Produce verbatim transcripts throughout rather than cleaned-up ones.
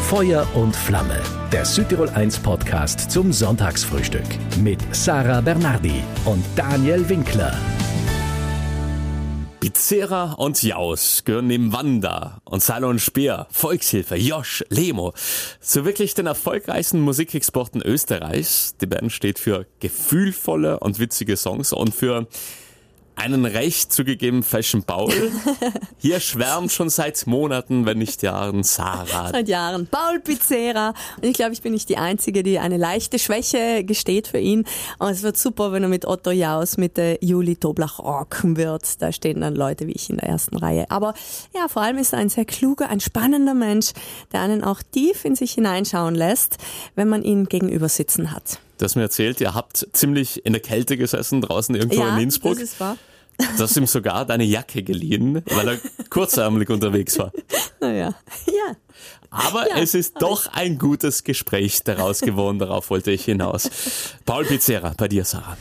Feuer und Flamme, der Südtirol eins Podcast zum Sonntagsfrühstück mit Sarah Bernardi und Daniel Winkler. Bizera und Jaus gehören neben Wanda und Salon Speer, Volkshilfe, Josh, Lemo zu wirklich den erfolgreichsten Musikexporten Österreichs. Die Band steht für gefühlvolle und witzige Songs und für einen recht zugegeben Fashion Paul. Hier schwärmt schon seit Monaten, wenn nicht Jahren, Sarah. Seit Jahren. Paul Bizera. Und ich glaube, ich bin nicht die Einzige, die eine leichte Schwäche gesteht für ihn. Und es wird super, wenn er mit Otto Jaus, mit der Juli Toblach rocken wird. Da stehen dann Leute wie ich in der ersten Reihe. Aber ja, vor allem ist er ein sehr kluger, ein spannender Mensch, der einen auch tief in sich hineinschauen lässt, wenn man ihn gegenüber sitzen hat. Du hast mir erzählt, ihr habt ziemlich in der Kälte gesessen, draußen irgendwo ja, in Innsbruck. Das ist wahr. Du hast ihm sogar deine Jacke geliehen, weil er kurzärmelig unterwegs war. Naja, ja. Aber ja, es ist doch ein gutes Gespräch daraus geworden, darauf wollte ich hinaus. Paul Bizera, bei dir, Sarah.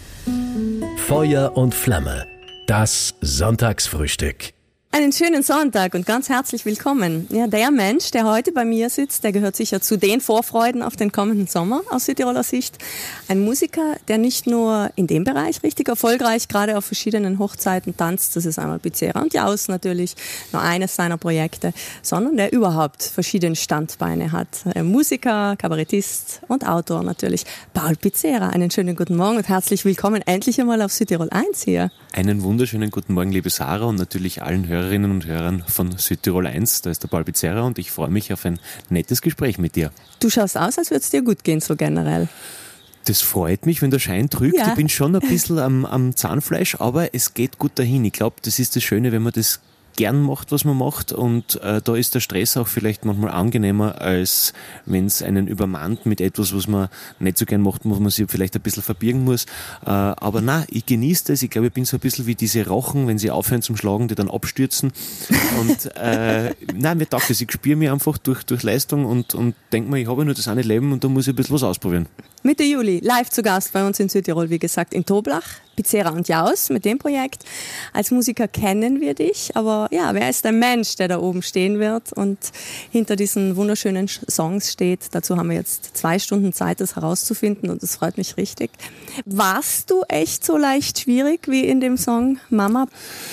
Feuer und Flamme, das Sonntagsfrühstück. Einen schönen Sonntag und ganz herzlich willkommen. Ja, der Mensch, der heute bei mir sitzt, der gehört sicher zu den Vorfreuden auf den kommenden Sommer aus Südtiroler Sicht. Ein Musiker, der nicht nur in dem Bereich richtig erfolgreich gerade auf verschiedenen Hochzeiten tanzt, das ist einmal Bizera und Jaus natürlich, nur eines seiner Projekte, sondern der überhaupt verschiedene Standbeine hat. Musiker, Kabarettist und Autor natürlich. Paul Bizera, einen schönen guten Morgen und herzlich willkommen endlich einmal auf Südtirol eins hier. Einen wunderschönen guten Morgen, liebe Sarah, und natürlich allen Hörerinnen und Hörern von Südtirol eins. Da ist der Paul Bizera und ich freue mich auf ein nettes Gespräch mit dir. Du schaust aus, als würde es dir gut gehen, so generell. Das freut mich, wenn der Schein trügt. Ja. Ich bin schon ein bisschen am, am Zahnfleisch, aber es geht gut dahin. Ich glaube, das ist das Schöne, wenn man das gern macht, was man macht, und äh, da ist der Stress auch vielleicht manchmal angenehmer, als wenn es einen übermannt mit etwas, was man nicht so gern macht, wo man sich vielleicht ein bisschen verbirgen muss. Äh, aber nein, ich genieße das. Ich glaube, ich bin so ein bisschen wie diese Rochen, wenn sie aufhören zum Schlagen, die dann abstürzen. Und äh, nein, mir taugt das. Ich spüre mich einfach durch, durch Leistung und, und denke mir, ich habe ja nur das eine Leben und da muss ich ein bisschen was ausprobieren. Mitte Juli, live zu Gast bei uns in Südtirol, wie gesagt, in Toblach, Bizera und Jaus mit dem Projekt. Als Musiker kennen wir dich, aber ja, wer ist der Mensch, der da oben stehen wird und hinter diesen wunderschönen Songs steht? Dazu haben wir jetzt zwei Stunden Zeit, das herauszufinden, und das freut mich richtig. Warst du echt so leicht schwierig wie in dem Song Mama?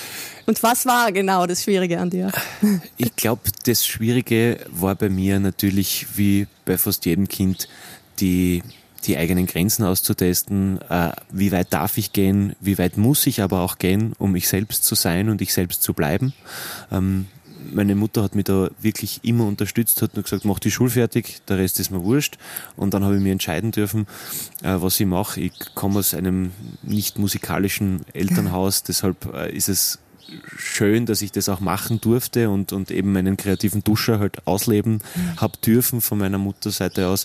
Und was war genau das Schwierige an dir? Ich glaube, das Schwierige war bei mir natürlich, wie bei fast jedem Kind, die die eigenen Grenzen auszutesten, äh, wie weit darf ich gehen, wie weit muss ich aber auch gehen, um ich selbst zu sein und ich selbst zu bleiben. Ähm, meine Mutter hat mich da wirklich immer unterstützt, hat nur gesagt, mach die Schule fertig, der Rest ist mir wurscht. Und dann habe ich mir entscheiden dürfen, äh, was ich mache. Ich komme aus einem nicht musikalischen Elternhaus, deshalb äh, ist es schön, dass ich das auch machen durfte und, und eben meinen kreativen Duscher halt ausleben mhm. habe dürfen von meiner Mutterseite aus,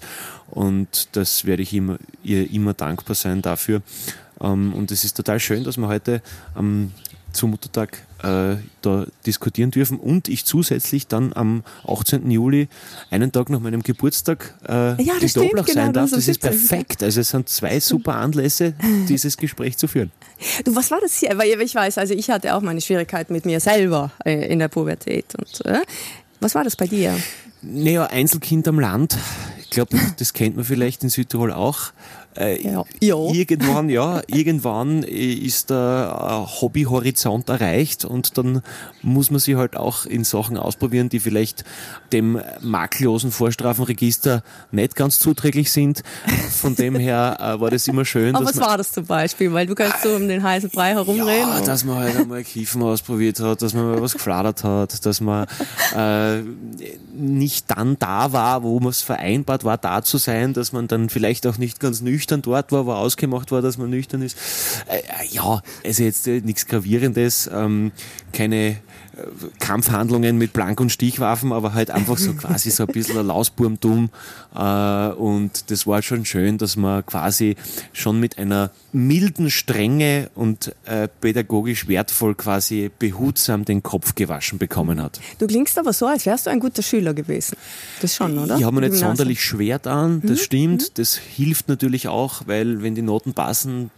und das werde ich immer, ihr immer dankbar sein dafür. Ähm, und es ist total schön, dass wir heute ähm, zum Muttertag äh, da diskutieren dürfen und ich zusätzlich dann am achtzehnten Juli, einen Tag nach meinem Geburtstag, äh, ja, in Toblach genau, sein darf. So das ist perfekt. Also es sind zwei super Anlässe, dieses Gespräch zu führen. Du, was war das hier? Weil ich weiß, also ich hatte auch meine Schwierigkeiten mit mir selber äh, in der Pubertät. Und, äh, was war das bei dir? Naja, Einzelkind am Land. Ich glaube, das kennt man vielleicht in Südtirol auch. Äh, ja. Ja. Irgendwann, ja, irgendwann ist der Hobbyhorizont erreicht und dann muss man sich halt auch in Sachen ausprobieren, die vielleicht dem makellosen Vorstrafenregister nicht ganz zuträglich sind. Von dem her äh, war das immer schön. Aber dass was man, war das zum Beispiel? Weil du kannst so um den heißen Brei herumreden. Ja, dass man halt einmal Kiffen ausprobiert hat, dass man mal was gefladert hat, dass man äh, nicht dann da war, wo man es vereinbart war, da zu sein, dass man dann vielleicht auch nicht ganz nüchtern dort war, wo ausgemacht war, dass man nüchtern ist. Äh, ja, also jetzt äh, nichts Gravierendes, ähm, keine äh, Kampfhandlungen mit Blank- und Stichwaffen, aber halt einfach so quasi so ein bisschen ein Lausburmtum. Äh, und das war schon schön, dass man quasi schon mit einer milden Strenge und äh, pädagogisch wertvoll quasi behutsam den Kopf gewaschen bekommen hat. Du klingst aber so, als wärst du ein guter Schüler gewesen. Das schon, oder? Ich habe mir nicht Gymnasium. sonderlich schwer getan, das mhm. stimmt. Mhm. Das hilft natürlich auch, weil wenn die Noten passen,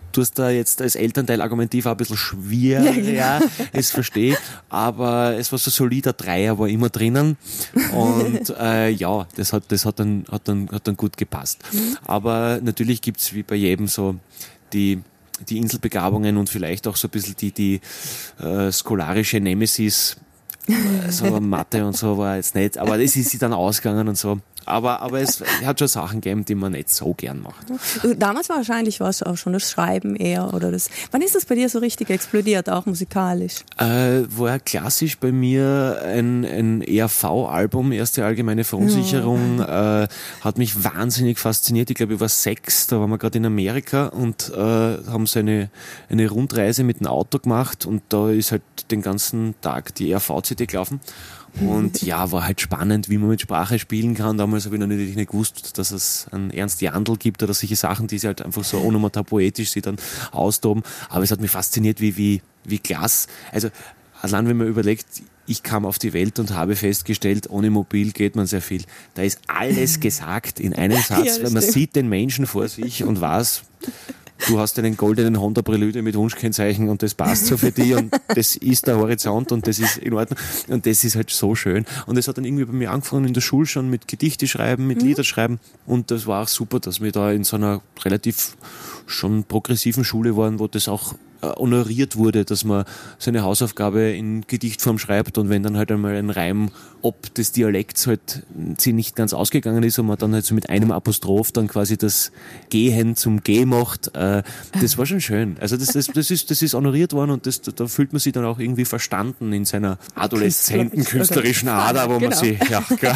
tust da jetzt als Elternteil argumentiv auch ein bisschen schwer, ja, genau. ja, das verstehe, aber es war so ein solider Dreier, war immer drinnen und äh, ja, das hat, das hat dann, hat dann, hat dann gut gepasst. Mhm. Aber natürlich gibt's wie bei jedem so die, die Inselbegabungen und vielleicht auch so ein bisschen die, die äh, skolarische Nemesis, so Mathe und so war jetzt nicht, aber das ist sie dann ausgegangen und so. Aber, aber es hat schon Sachen gegeben, die man nicht so gern macht. Damals wahrscheinlich war es auch schon das Schreiben eher oder das. Wann ist das bei dir so richtig explodiert, auch musikalisch? Äh, war klassisch bei mir ein, ein E R V-Album, Erste Allgemeine Verunsicherung, ja. äh, hat mich wahnsinnig fasziniert. Ich glaube, ich war sechs, da waren wir gerade in Amerika und äh, haben so eine, eine Rundreise mit dem Auto gemacht und da ist halt den ganzen Tag die E R V-C D gelaufen. Und ja, war halt spannend, wie man mit Sprache spielen kann. Damals habe ich noch natürlich nicht gewusst, dass es einen Ernst Jandl gibt oder solche Sachen, die sie halt einfach so onomatopoetisch sie dann austoben. Aber es hat mich fasziniert, wie, wie, wie klasse. Also, allein wenn man überlegt, ich kam auf die Welt und habe festgestellt, ohne Mobil geht man sehr viel. Da ist alles gesagt in einem Satz, ja, weil man stimmt. Sieht den Menschen vor sich und weiß, du hast einen goldenen Honda Prelude mit Wunschkennzeichen und das passt so für dich und das ist der Horizont und das ist in Ordnung und das ist halt so schön. Und es hat dann irgendwie bei mir angefangen in der Schule schon mit Gedichte schreiben, mit mhm. Lieder schreiben und das war auch super, dass wir da in so einer relativ schon progressiven Schule waren, wo das auch honoriert wurde, dass man seine Hausaufgabe in Gedichtform schreibt und wenn dann halt einmal ein Reim ob des Dialekts halt sie nicht ganz ausgegangen ist und man dann halt so mit einem Apostroph dann quasi das Gehen zum G macht, äh, das war schon schön. Also das, das, das, ist, das ist honoriert worden und das, da fühlt man sich dann auch irgendwie verstanden in seiner adoleszenten künstlerischen Ader, wo genau. man sich, ja, klar.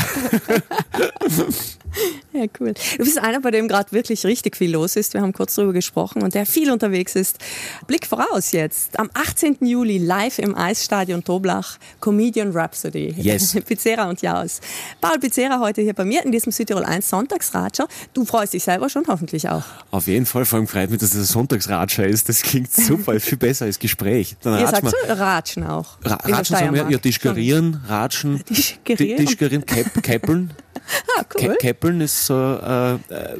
Ja, cool. Du bist einer, bei dem gerade wirklich richtig viel los ist. Wir haben kurz darüber gesprochen und der viel unterwegs ist. Blick voraus jetzt. Am achtzehnten Juli live im Eisstadion Toblach, Comedian Rhapsody. Yes. Pizzera und Jaus. Paul Pizzera heute hier bei mir in diesem Südtirol eins Sonntagsratscher. Du freust dich selber schon hoffentlich auch. Auf jeden Fall, vor allem freut mich, dass das ein Sonntagsratscher ist. Das klingt super, viel besser als Gespräch. Dann Ihr sagt so Ratschen auch. Ra Ratschen sagen wir, ja, Tischgerieren, Ratschen, Tischgerieren, Tischgerieren, Käppeln. Ah, cool. Käppeln ist so, äh,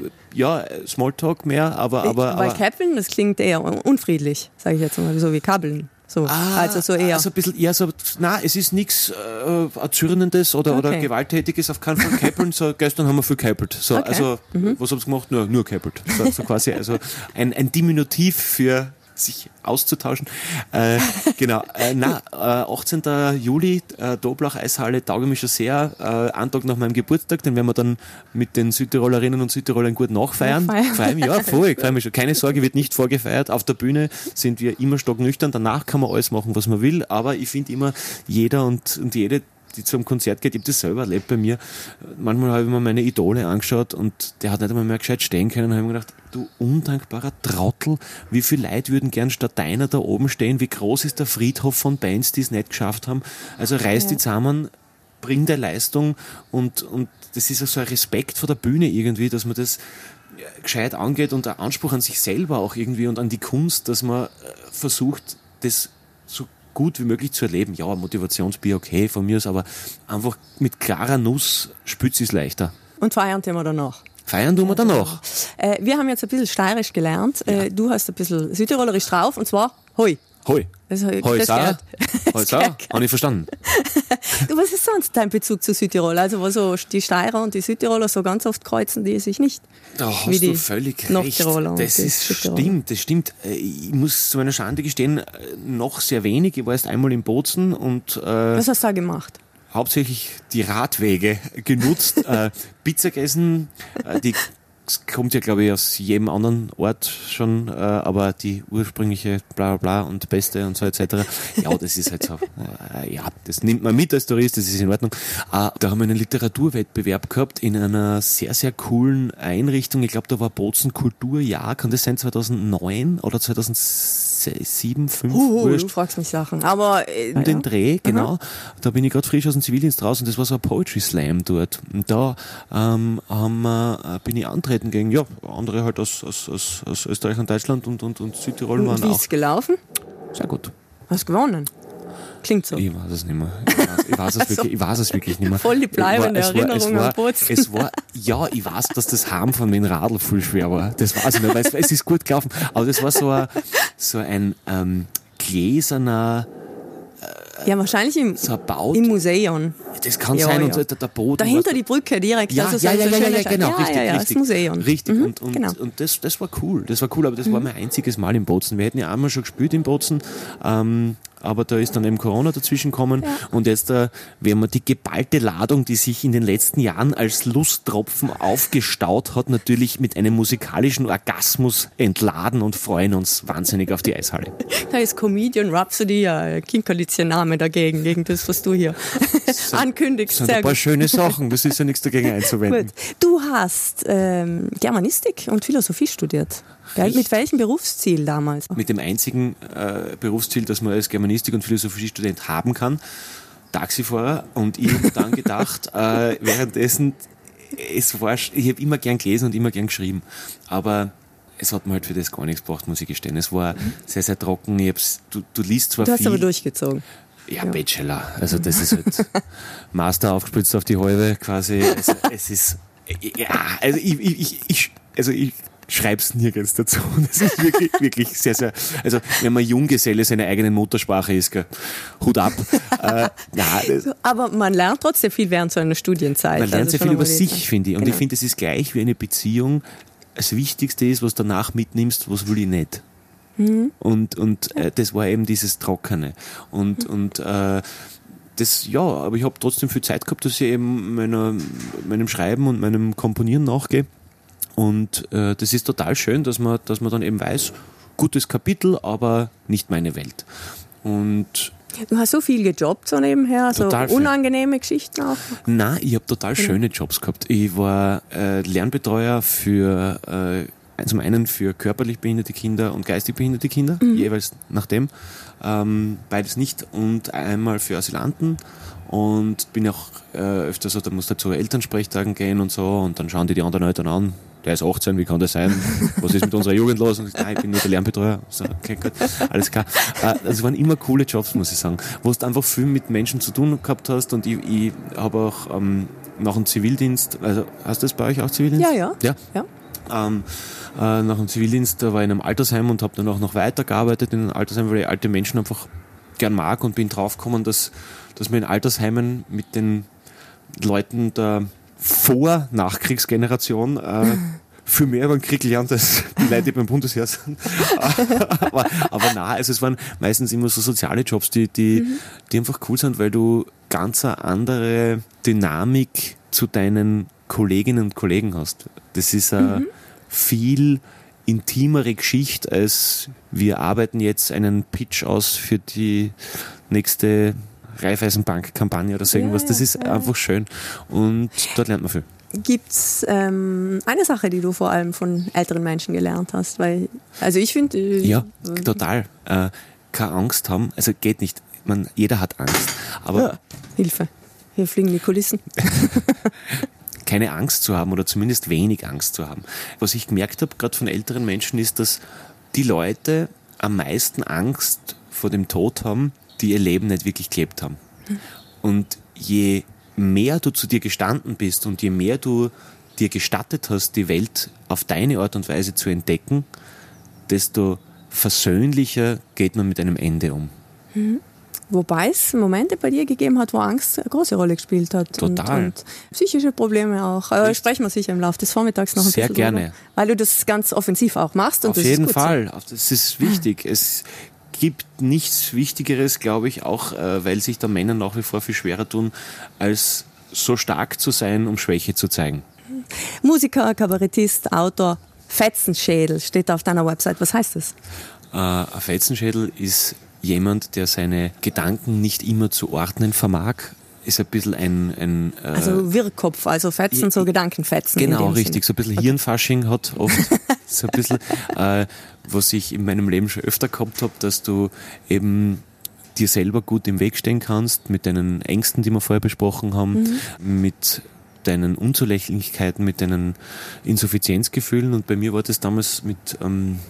ja, Smalltalk mehr, aber... aber Weil aber, Käppeln, das klingt eher unfriedlich, sage ich jetzt mal, so wie Kabbeln. So, ah, also so eher. Also ein bisschen eher so, nein, es ist nichts äh, Erzürnendes oder, okay. oder Gewalttätiges auf keinen Fall. Käppeln, so, gestern haben wir viel käppelt. So, okay. Also, mhm. was habt ihr gemacht? Nur, nur käppelt. So, so quasi, also ein, ein Diminutiv für sich auszutauschen. Äh, genau. Äh, na, äh, achtzehnten Juli, äh, Doblach Eishalle, tauge mich schon sehr. Äh, einen Tag nach meinem Geburtstag, den werden wir dann mit den Südtirolerinnen und Südtirolern gut nachfeiern. Feiern. Ja, voll, ich freue mich schon. Keine Sorge, wird nicht vorgefeiert. Auf der Bühne sind wir immer stocknüchtern. Danach kann man alles machen, was man will. Aber ich finde immer, jeder und, und jede, die zu einem Konzert geht, ich habe das selber erlebt bei mir. Manchmal habe ich mir meine Idole angeschaut und der hat nicht einmal mehr gescheit stehen können. Und habe mir gedacht, du undankbarer Trottel, wie viele Leute würden gern statt deiner da oben stehen? Wie groß ist der Friedhof von Bands, die es nicht geschafft haben? Also reiß die zusammen, bring der Leistung und, und das ist auch so ein Respekt vor der Bühne irgendwie, dass man das gescheit angeht und der Anspruch an sich selber auch irgendwie und an die Kunst, dass man versucht, das so gut wie möglich zu erleben. Ja, Motivationsbier, okay, von mir aus, aber einfach mit klarer Nuss spürt es leichter. Und feiern tun wir danach. Feiern tun wir danach. Äh, wir haben jetzt ein bisschen steirisch gelernt. Ja. Äh, du hast ein bisschen südtirolerisch drauf, und zwar Hoi. Hoi. Das, Hoi, Sarah. Hoi, Sarah. Habe ich verstanden. Du, was ist sonst dein Bezug zu Südtirol? Also, wo so die Steirer und die Südtiroler so ganz oft kreuzen, die sich nicht. Da hast du völlig recht. Das ist, stimmt, das stimmt. Ich muss zu meiner Schande gestehen, noch sehr wenig. Ich war erst einmal in Bozen und, äh, was hast du da gemacht? Hauptsächlich die Radwege genutzt, äh, Pizza gegessen, äh, die kommt ja, glaube ich, aus jedem anderen Ort schon, äh, aber die ursprüngliche bla bla bla und beste und so et cetera. Ja, das ist halt so, äh, ja, das nimmt man mit als Tourist, das ist in Ordnung. Äh, da haben wir einen Literaturwettbewerb gehabt in einer sehr, sehr coolen Einrichtung. Ich glaube, da war Bozen Kulturjahr, kann das sein zweitausendneun oder zweitausendsieben, fünf? Uh, du fragst mich Sachen, aber... Äh, um den ja. Dreh, genau. Aha. Da bin ich gerade frisch aus dem Zivildienst raus und das war so ein Poetry Slam dort. Und da ähm, haben wir, bin ich antreten gegen, ja, andere halt aus, aus, aus, aus Österreich und Deutschland und, und, und Südtirol und waren wie auch. Wie ist gelaufen? Sehr gut. Hast gewonnen? Klingt so. Ich weiß es nicht mehr. Ich weiß, ich weiß, es, Also, wirklich, ich weiß es wirklich nicht mehr. Voll die bleibende Es war- es war- Erinnerung es war, an Bozen. Es war, ja, ich weiß, dass das Heim von meinem Radl viel schwer war. Das weiß ich nicht, weil es, es ist gut gelaufen. Aber das war so ein, so ein ähm, gläserner, Ja, wahrscheinlich im, so ein Bau. im Museum. Das kann Ja, sein, ja. und der, der Boden. Dahinter was- die Brücke direkt. Ja, also so ja, ein ja, so ja, ja, schöner ja, genau, ja, richtig, ja, ja, richtig. das Museum. Richtig, Mhm, und, und, genau. und das, das war cool, das war cool, aber das war mein einziges Mal in Bozen. Wir hätten ja einmal schon gespielt in Bozen, ähm, aber da ist dann eben Corona dazwischen gekommen und jetzt äh, werden wir die geballte Ladung, die sich in den letzten Jahren als Lusttropfen aufgestaut hat, natürlich mit einem musikalischen Orgasmus entladen und freuen uns wahnsinnig auf die Eishalle. Da ist Comedian Rhapsody ja Kinkerlitzchen-Name dagegen, gegen das, was du hier ankündigst. Das sind Sehr ein paar gut. schöne Sachen, das ist ja nichts dagegen einzuwenden. Gut. Du hast ähm, Germanistik und Philosophie studiert. Gell? Mit welchem Berufsziel damals? Mit dem einzigen äh, Berufsziel, das man als Germanistik- und Philosophiestudent haben kann, Taxifahrer. Und ich habe dann gedacht, äh, währenddessen, es war, ich habe immer gern gelesen und immer gern geschrieben, aber es hat mir halt für das gar nichts gebracht, muss ich gestehen. Es war sehr, sehr trocken. Ich hab's, du, du liest zwar Du hast viel. aber durchgezogen. Ja, Bachelor. Also das ist halt Master aufgespritzt auf die Halbe quasi. Also es ist, ja, also ich, ich, ich, ich also ich schreib's nirgends dazu. Das ist wirklich, wirklich sehr, sehr, also wenn man Junggeselle seine eigenen Muttersprache ist, gell, Hut ab. äh, ja, das, Aber man lernt trotzdem viel während so einer Studienzeit. man lernt Also sehr schon viel über einmal sich, lesen. finde ich. Und Genau. ich finde, es ist gleich wie eine Beziehung. Das Wichtigste ist, was danach mitnimmst, was will ich nicht. Mhm. Und, und äh, das war eben dieses Trockene. Und, Mhm. und äh, das, ja, aber ich habe trotzdem viel Zeit gehabt, dass ich eben meiner, meinem Schreiben und meinem Komponieren nachgehe. Und äh, das ist total schön, dass man, dass man dann eben weiß, gutes Kapitel, aber nicht meine Welt. Und Du hast so viel gejobbt so nebenher, so Total viel. unangenehme Geschichten auch. na, ich habe total schöne Jobs gehabt. Ich war äh, Lernbetreuer für äh, zum einen für körperlich behinderte Kinder und geistig behinderte Kinder, jeweils nach dem. Ähm, beides nicht. Und einmal für Asylanten. Und bin auch äh, öfter so, da muss da zu Elternsprechtagen gehen und so. Und dann schauen die die anderen Eltern an. Der ist achtzehn, wie kann das sein? Was ist mit unserer Jugend los? Und ich, nein, ich bin nur der Lernbetreuer. So, okay, gut, alles klar. Äh, das waren immer coole Jobs, muss ich sagen. Wo du einfach viel mit Menschen zu tun gehabt hast. Und ich, ich habe auch ähm, nach dem Zivildienst, also hast du das bei euch auch Zivildienst? Ja, ja. Ja. Ja. Ähm, äh, nach dem Zivildienst da war ich in einem Altersheim und habe dann auch noch weitergearbeitet in einem Altersheim, weil ich alte Menschen einfach gern mag und bin draufgekommen, dass, dass man in Altersheimen mit den Leuten der Vor-Nachkriegsgeneration äh, viel mehr über den Krieg lernt als die Leute, die beim Bundesheer sind. aber, aber nein, also es waren meistens immer so soziale Jobs, die, die, mhm. die einfach cool sind, weil du ganz eine andere Dynamik zu deinen Kolleginnen und Kollegen hast. Das ist eine mhm. viel intimere Geschichte, als wir arbeiten jetzt einen Pitch aus für die nächste Raiffeisenbank-Kampagne oder so irgendwas. Ja, das ist ja. einfach schön und dort lernt man viel. Gibt's ähm, eine Sache, die du vor allem von älteren Menschen gelernt hast? Weil, also ich finde... Äh, ja, total. Äh, keine Angst haben, also geht nicht. Man, jeder hat Angst. Aber ja, Hilfe, hier fliegen die Kulissen. keine Angst zu haben oder zumindest wenig Angst zu haben. Was ich gemerkt habe, gerade von älteren Menschen, ist, dass die Leute am meisten Angst vor dem Tod haben, die ihr Leben nicht wirklich gelebt haben. Und je mehr du zu dir gestanden bist und je mehr du dir gestattet hast, die Welt auf deine Art und Weise zu entdecken, desto versöhnlicher geht man mit einem Ende um. Mhm. Wobei es Momente bei dir gegeben hat, wo Angst eine große Rolle gespielt hat. Total. Und, und psychische Probleme auch. Aber da sprechen wir sicher im Laufe des Vormittags noch ein Sehr bisschen gerne. drüber, weil du das ganz offensiv auch machst. Und Auf das jeden ist gut Fall. Das ist wichtig. Es gibt nichts Wichtigeres, glaube ich, auch äh, weil sich da Männer nach wie vor viel schwerer tun, als so stark zu sein, um Schwäche zu zeigen. So. Musiker, Kabarettist, Autor, Fetzenschädel steht auf deiner Website. Was heißt das? Äh, ein Fetzenschädel ist jemand, der seine Gedanken nicht immer zu ordnen vermag. Ist ein bisschen ein... ein äh, also Wirrkopf, also Fetzen, so Gedankenfetzen. Genau, in dem richtig. Sinn. So ein bisschen Okay. Hirnfasching hat oft. So ein bisschen, äh, was ich in meinem Leben schon öfter gehabt habe, dass du eben dir selber gut im Weg stehen kannst, mit deinen Ängsten, die wir vorher besprochen haben, mhm. mit deinen Unzulänglichkeiten, mit deinen Insuffizienzgefühlen. Und bei mir war das damals mit ähm,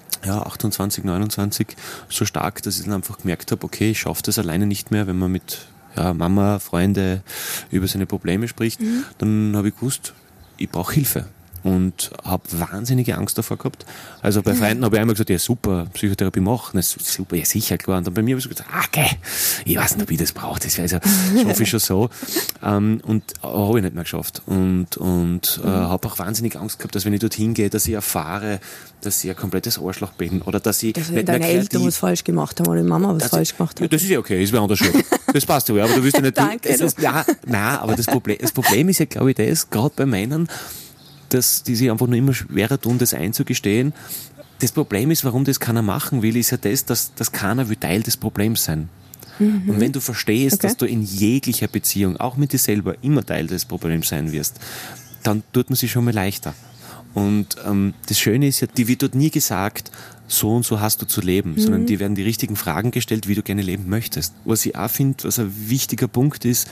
ja, achtundzwanzig, neunundzwanzig so stark, dass ich dann einfach gemerkt habe, okay, ich schaffe das alleine nicht mehr, wenn man mit ja, Mama, Freunde über seine Probleme spricht. Mhm. Dann habe ich gewusst, ich brauche Hilfe. Und habe wahnsinnige Angst davor gehabt. Also bei Freunden habe ich einmal gesagt, ja super, Psychotherapie machen, das ist super, ja sicher, klar. Und dann bei mir habe ich gesagt, ah, okay, ich weiß nicht, ob ich das brauche, das wäre also, schaffe ich schon so. Ähm, und habe ich nicht mehr geschafft. Und, und äh, habe auch wahnsinnig Angst gehabt, dass wenn ich dorthin gehe, dass ich erfahre, dass ich ein komplettes Arschloch bin. Oder dass ich dass nicht deine mehr Eltern was falsch gemacht haben oder die Mama was also, falsch gemacht hat. Ja, das ist ja okay, das wäre anders schon. Das passt ja, aber du willst ja nicht... Danke. Es ist, ja, nein, aber das Problem, das Problem ist ja, glaube ich, das, gerade bei Männern, dass die sich einfach nur immer schwerer tun, das einzugestehen. Das Problem ist, warum das keiner machen will, ist ja das, dass, dass keiner will Teil des Problems sein. Mhm. Und wenn du verstehst, okay. dass du in jeglicher Beziehung, auch mit dir selber, immer Teil des Problems sein wirst, dann tut man sich schon mal leichter. Und ähm, das Schöne ist ja, die wird dort nie gesagt, so und so hast du zu leben, mhm. sondern die werden die richtigen Fragen gestellt, wie du gerne leben möchtest. Was ich auch finde, was ein wichtiger Punkt ist,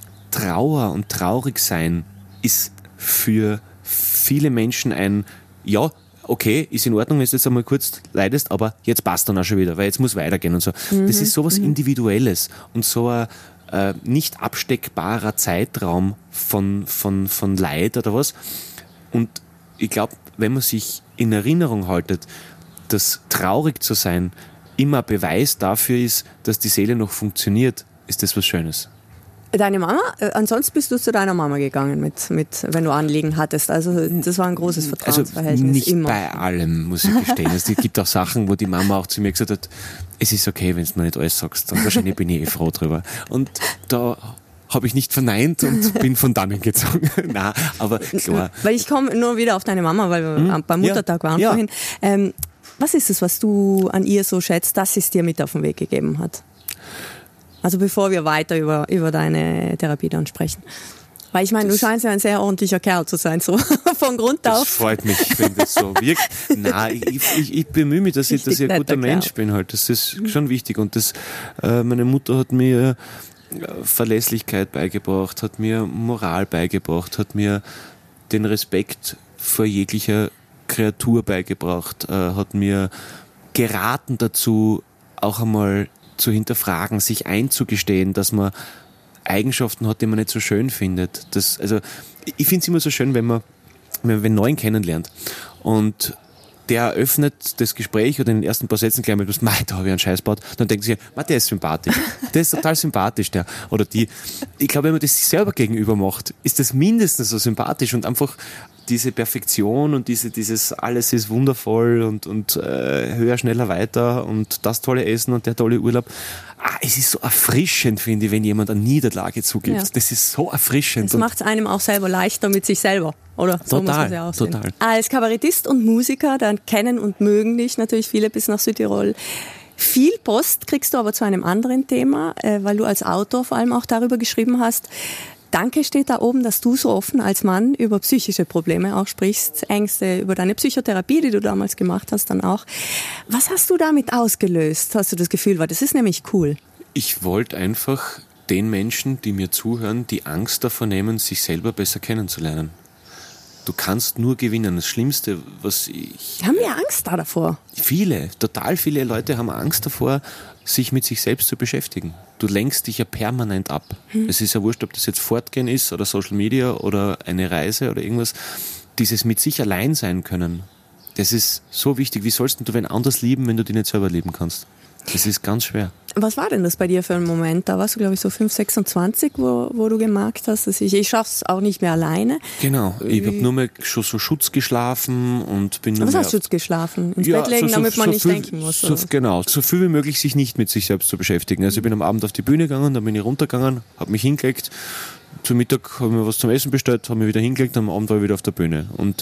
Trauer und traurig sein ist für viele Menschen ein, ja, okay, ist in Ordnung, wenn du jetzt einmal kurz leidest, aber jetzt passt dann auch schon wieder, weil jetzt muss weitergehen und so. Mhm. Das ist sowas mhm. Individuelles und so ein äh, nicht absteckbarer Zeitraum von, von, von Leid oder was. Und ich glaube, wenn man sich in Erinnerung haltet, dass traurig zu sein immer ein Beweis dafür ist, dass die Seele noch funktioniert, ist das was Schönes. Deine Mama? Äh, ansonsten bist du zu deiner Mama gegangen, mit, mit, wenn du Anliegen hattest. Also das war ein großes Vertrauensverhältnis. Also nicht immer. Bei allem, muss ich gestehen. Es gibt auch Sachen, wo die Mama auch zu mir gesagt hat, es ist okay, wenn du mir nicht alles sagst. Und wahrscheinlich bin ich eh froh drüber. Und da habe ich nicht verneint und bin von dannen gezogen. Nein, aber klar. Weil ich komme nur wieder auf deine Mama, weil wir hm? beim Muttertag ja. waren ja. vorhin. Ähm, was ist es, was du an ihr so schätzt, dass sie es dir mit auf den Weg gegeben hat? Also bevor wir weiter über, über deine Therapie dann sprechen. Weil ich meine, du scheinst ja ein sehr ordentlicher Kerl zu sein, so von Grund das auf. Das freut mich, wenn das so wirkt. Nein, ich, ich, ich bemühe mich, dass ich, dass ich ein guter Mensch bin halt. Das ist schon wichtig. Und das, äh, meine Mutter hat mir Verlässlichkeit beigebracht, hat mir Moral beigebracht, hat mir den Respekt vor jeglicher Kreatur beigebracht, äh, hat mir geraten dazu, auch einmal zu hinterfragen, sich einzugestehen, dass man Eigenschaften hat, die man nicht so schön findet. Das, also, ich finde es immer so schön, wenn man, wenn man einen Neuen kennenlernt und der eröffnet das Gespräch oder in den ersten paar Sätzen gleich mal, da habe ich einen Scheiß gebaut, dann denken sie, der ist sympathisch, der ist total sympathisch, der oder die. Ich glaube, wenn man das sich selber gegenüber macht, ist das mindestens so sympathisch und einfach diese Perfektion und diese, dieses alles ist wundervoll und, und äh, höher, schneller, weiter und das tolle Essen und der tolle Urlaub. Ah, es ist so erfrischend, finde ich, wenn jemand eine Niederlage zugibt. Ja. Das ist so erfrischend. Das macht es einem auch selber leichter mit sich selber, oder? So total, muss ja auch sehen. total. Als Kabarettist und Musiker, dann kennen und mögen dich natürlich viele bis nach Südtirol. Viel Post kriegst du aber zu einem anderen Thema, weil du als Autor vor allem auch darüber geschrieben hast. Danke steht da oben, dass du so offen als Mann über psychische Probleme auch sprichst, Ängste, über deine Psychotherapie, die du damals gemacht hast, dann auch. Was hast du damit ausgelöst? Hast du das Gefühl, weil das ist nämlich cool. Ich wollte einfach den Menschen, die mir zuhören, die Angst davor nehmen, sich selber besser kennenzulernen. Du kannst nur gewinnen. Das Schlimmste, was ich... Haben wir Angst da davor? Viele, total viele Leute haben Angst davor, sich mit sich selbst zu beschäftigen. Du lenkst dich ja permanent ab. Hm. Es ist ja wurscht, ob das jetzt Fortgehen ist oder Social Media oder eine Reise oder irgendwas. Dieses mit sich allein sein können, das ist so wichtig. Wie sollst du wen anders lieben, wenn du dich nicht selber lieben kannst? Das ist ganz schwer. Was war denn das bei dir für ein Moment? Da warst du, glaube ich, so fünf, sechsundzwanzig, wo, wo du gemerkt hast, dass ich, ich schaff's auch nicht mehr alleine. Genau. Ich habe nur mehr schon so Schutz geschlafen und bin nur Was mehr... Was hast Schutz geschlafen? Ins ja, Bett legen, so, so, damit man so nicht viel, denken muss? So, genau. So viel wie möglich sich nicht mit sich selbst zu beschäftigen. Also ich bin am Abend auf die Bühne gegangen, dann bin ich runtergegangen, habe mich hingelegt. Zum Mittag habe ich mir was zum Essen bestellt, habe mich wieder hingelegt, am Abend war ich wieder auf der Bühne. Und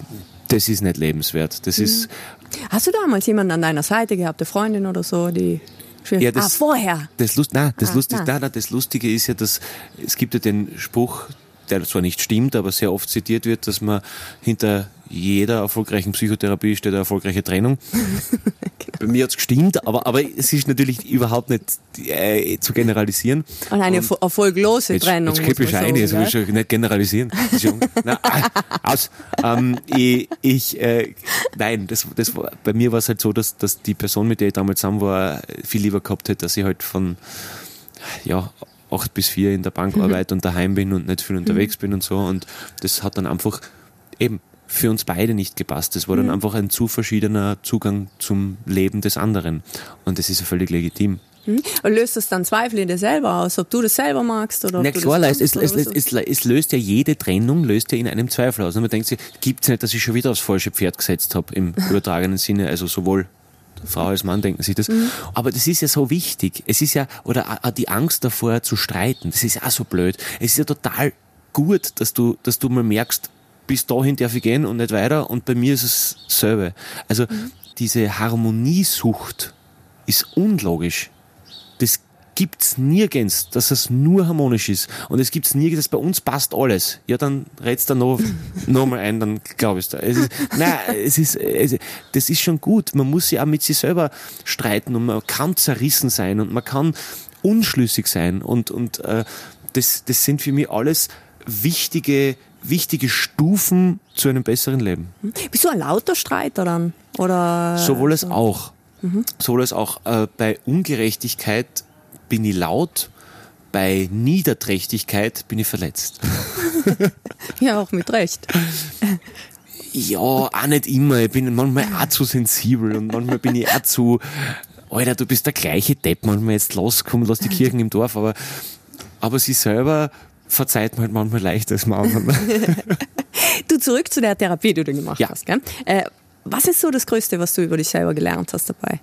das ist nicht lebenswert. Das mhm. ist... Hast du damals jemanden an deiner Seite gehabt, eine Freundin oder so, die... Ja, das, ah, vorher? Das, Lust, nein, das, ah, Lustige, nein. Nein, nein, das Lustige ist ja, dass es gibt ja den Spruch, der zwar nicht stimmt, aber sehr oft zitiert wird, dass man hinter jeder erfolgreichen Psychotherapie steht eine erfolgreiche Trennung. Genau. Bei mir hat's gestimmt, aber, aber es ist natürlich überhaupt nicht äh, zu generalisieren. Und eine und erfolglose jetzt, Trennung. Jetzt kippe ich ein, das will ich schon nicht generalisieren. Schon, nein, aus. Ähm, ich, ich äh, nein, das, das war, bei mir war es halt so, dass, dass die Person, mit der ich damals zusammen war, viel lieber gehabt hätte, dass ich halt von ja, acht bis vier in der Bank mhm. arbeite und daheim bin und nicht viel unterwegs mhm. bin und so. Und das hat dann einfach eben für uns beide nicht gepasst. Das war dann mhm. einfach ein zu verschiedener Zugang zum Leben des anderen. Und das ist ja völlig legitim. Mhm. Und löst das dann Zweifel in dir selber aus, ob du das selber magst? Oder ob Na du klar, das es, es, es, es, es löst ja jede Trennung, löst ja in einem Zweifel aus. Und man denkt sich, gibt's nicht, dass ich schon wieder aufs falsche Pferd gesetzt habe, im übertragenen Sinne, also sowohl Frau als Mann denken sich das. Mhm. Aber das ist ja so wichtig. Es ist ja, oder auch die Angst davor zu streiten, das ist ja auch so blöd. Es ist ja total gut, dass du, dass du mal merkst, bis dahin darf ich gehen und nicht weiter, und bei mir ist es dasselbe. Also mhm. diese Harmoniesucht ist unlogisch. Das gibt's nirgends, dass es nur harmonisch ist. Und es gibt's nirgends, bei uns passt alles. Ja, dann redst du noch, noch mal ein, dann glaube ich es. Nein, es ist, es, das ist schon gut. Man muss sich auch mit sich selber streiten und man kann zerrissen sein und man kann unschlüssig sein. Und, und äh, das, das sind für mich alles wichtige wichtige Stufen zu einem besseren Leben. Bist du ein lauter Streiter dann? Oder sowohl als auch. Mhm. Sowohl als auch. Äh, bei Ungerechtigkeit bin ich laut, bei Niederträchtigkeit bin ich verletzt. Ja, auch mit Recht. Ja, auch nicht immer. Ich bin manchmal auch zu sensibel und manchmal bin ich auch zu, Alter, du bist der gleiche Depp, manchmal jetzt los, komm, lass die Kirchen im Dorf, aber, aber sie selber verzeiht man halt manchmal leichter als man. Du, zurück zu der Therapie, die du gemacht ja. hast. Gell? Äh, was ist so das Größte, was du über dich selber gelernt hast dabei?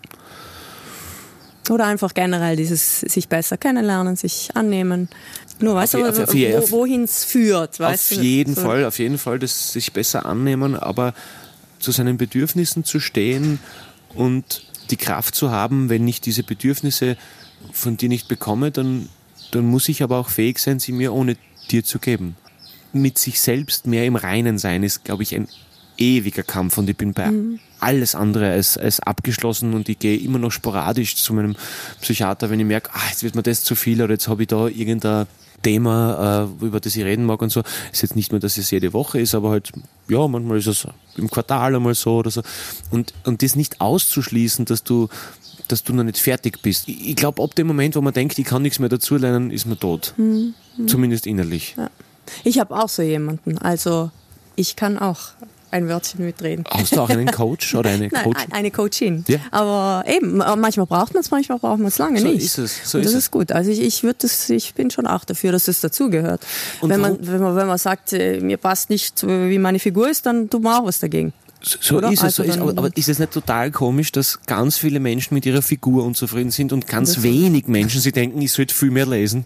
Oder einfach generell dieses sich besser kennenlernen, sich annehmen. Nur weißt du, auf, auf, wo, wohin es führt. Weißt auf du? jeden so. Fall, auf jeden Fall, das sich besser annehmen, aber zu seinen Bedürfnissen zu stehen und die Kraft zu haben, wenn ich diese Bedürfnisse von dir nicht bekomme, dann dann muss ich aber auch fähig sein, sie mir ohne dir zu geben. Mit sich selbst mehr im Reinen sein ist, glaube ich, ein ewiger Kampf, und ich bin bei mhm. alles andere als, als abgeschlossen, und ich gehe immer noch sporadisch zu meinem Psychiater, wenn ich merke, ah, jetzt wird mir das zu viel oder jetzt habe ich da irgendein Thema, äh, über das ich reden mag und so. Ist jetzt nicht mehr, dass es jede Woche ist, aber halt, ja, manchmal ist es im Quartal einmal so oder so. Und, und das nicht auszuschließen, dass du dass du noch nicht fertig bist. Ich glaube, ab dem Moment, wo man denkt, ich kann nichts mehr dazulernen, ist man tot. Mhm. Zumindest innerlich. Ja. Ich habe auch so jemanden. Also ich kann auch ein Wörtchen mitreden. Hast du auch einen Coach oder eine Nein, Coachin? eine Coachin. Ja. Aber eben, manchmal braucht man es, manchmal braucht man es lange so nicht. Ist es. So und das ist ist gut. Also ich, ich, würd das, ich bin schon auch dafür, dass das dazugehört. Wenn man, wenn, man, wenn man sagt, mir passt nicht, wie meine Figur ist, dann tut man auch was dagegen. So Oder? ist es. Also so ist, aber, aber ist es nicht total komisch, dass ganz viele Menschen mit ihrer Figur unzufrieden sind und ganz das wenig Menschen sie denken, ich sollte viel mehr lesen?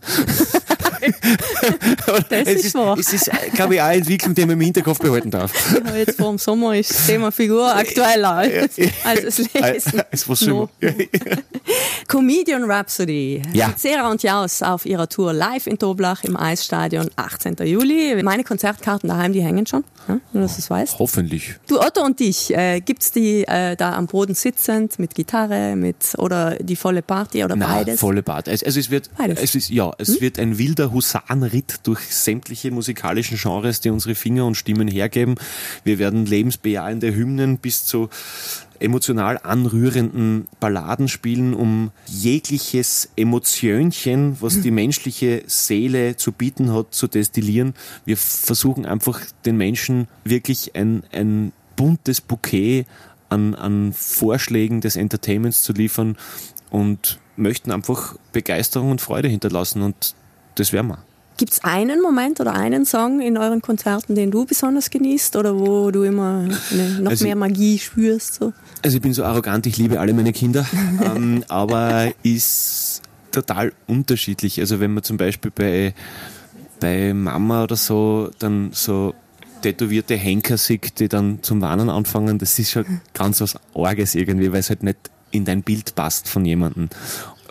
Das es ist wahr. Es ist, glaube ich, auch eine Entwicklung, die man im Hinterkopf behalten darf. Ja, jetzt vor dem Sommer ist das Thema Figur aktueller als, als das Lesen. Als was no. Comedian Rhapsody. Ja. Sarah und Jaus auf ihrer Tour live in Toblach im Eisstadion, achtzehnten Juli. Meine Konzertkarten daheim, die hängen schon, ja, nur dass du es weißt. Hoffentlich. Du, Otto und dich, äh, gibt's die äh, da am Boden sitzend mit Gitarre, mit oder die volle Party oder Nein, beides? volle Party. Also, also es wird, beides. es ist, ja, es hm? wird ein wilder Husarenritt durch sämtliche musikalischen Genres, die unsere Finger und Stimmen hergeben. Wir werden lebensbejahende Hymnen bis zu emotional anrührenden Balladen spielen, um jegliches Emotionchen, was die menschliche Seele zu bieten hat, zu destillieren. Wir versuchen einfach den Menschen wirklich ein, ein buntes Bouquet an, an Vorschlägen des Entertainments zu liefern und möchten einfach Begeisterung und Freude hinterlassen, und das werden wir. Gibt es einen Moment oder einen Song in euren Konzerten, den du besonders genießt oder wo du immer eine, noch also mehr Magie spürst? So? Also ich bin so arrogant, ich liebe alle meine Kinder, ähm, aber ist total unterschiedlich. Also wenn man zum Beispiel bei, bei Mama oder so dann so tätowierte Henker sieht, die dann zum Warnen anfangen, das ist schon ganz was Arges irgendwie, weil es halt nicht in dein Bild passt von jemandem.